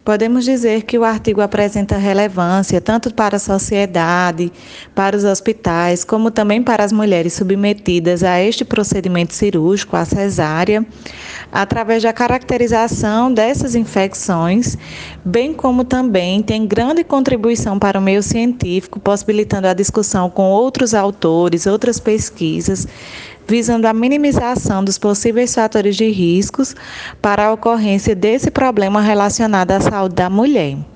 Podemos dizer que o artigo apresenta relevância tanto para a sociedade, para os hospitais, como também para as mulheres submetidas a este procedimento cirúrgico, a cesárea, através da caracterização dessas infecções, bem como também tem grande contribuição para o meio científico, possibilitando a discussão com outros autores, outras pesquisas, visando a minimização dos possíveis fatores de riscos para a ocorrência desse problema relacionado à saúde da mulher.